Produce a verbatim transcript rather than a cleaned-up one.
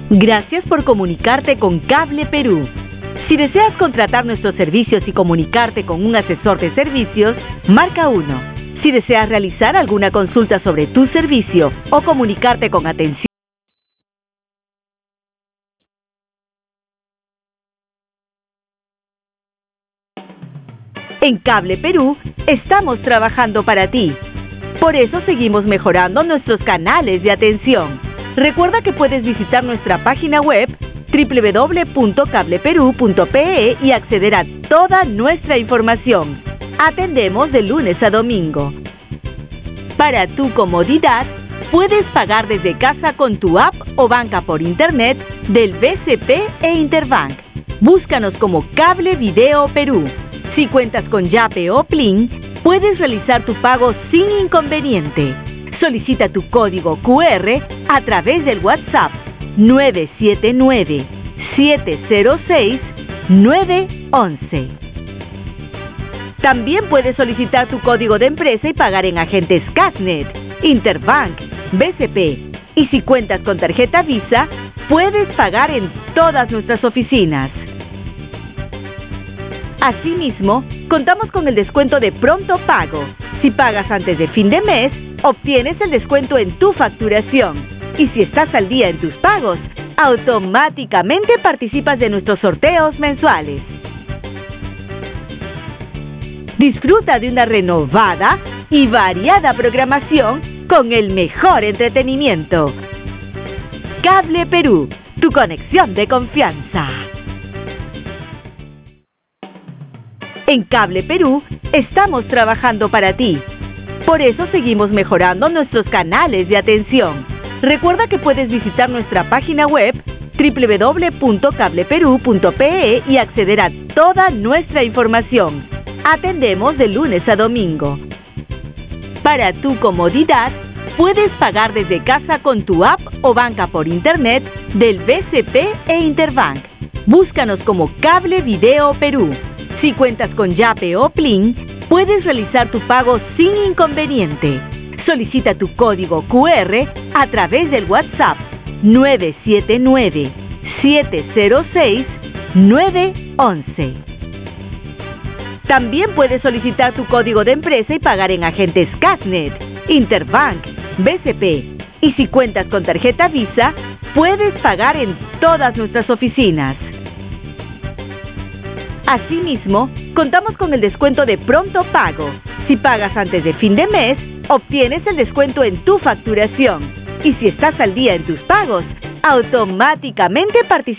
Gracias por comunicarte con Cable Perú. Si deseas contratar nuestros servicios y comunicarte con un asesor de servicios, marca uno. Si deseas realizar alguna consulta sobre tu servicio o comunicarte con atención, en Cable Perú estamos trabajando para ti. Por eso seguimos mejorando nuestros canales de atención. Recuerda que puedes visitar nuestra página web doble u doble u doble u punto cable perú punto pe e y acceder a toda nuestra información. Atendemos de lunes a domingo. Para tu comodidad, puedes pagar desde casa con tu app o banca por internet del B C P e Interbank. Búscanos como Cable Video Perú. Si cuentas con Yape o Plin, puedes realizar tu pago sin inconveniente. Solicita tu código cu erre a través del WhatsApp nueve siete nueve, siete cero seis, nueve once. También puedes solicitar tu código de empresa y pagar en agentes Casnet, Interbank, B C P. Y si cuentas con tarjeta Visa, puedes pagar en todas nuestras oficinas. Asimismo, contamos con el descuento de pronto pago. Si pagas antes de fin de mes, obtienes el descuento en tu facturación. Y si estás al día en tus pagos, automáticamente participas de nuestros sorteos mensuales. Disfruta de una renovada y variada programación con el mejor entretenimiento. Cable Perú, tu conexión de confianza. En Cable Perú estamos trabajando para ti. Por eso seguimos mejorando nuestros canales de atención. Recuerda que puedes visitar nuestra página web doble u doble u doble u punto cable perú punto pe e y acceder a toda nuestra información. Atendemos de lunes a domingo. Para tu comodidad, puedes pagar desde casa con tu app o banca por internet del B C P e Interbank. Búscanos como Cable Video Perú. Si cuentas con Yape o Plin, puedes realizar tu pago sin inconveniente. Solicita tu código cu erre a través del WhatsApp nueve siete nueve, siete cero seis, nueve once. También puedes solicitar tu código de empresa y pagar en agentes Casnet, Interbank, B C P. Y si cuentas con tarjeta Visa, puedes pagar en todas nuestras oficinas. Asimismo, contamos con el descuento de pronto pago. Si pagas antes de fin de mes, obtienes el descuento en tu facturación. Y si estás al día en tus pagos, automáticamente participas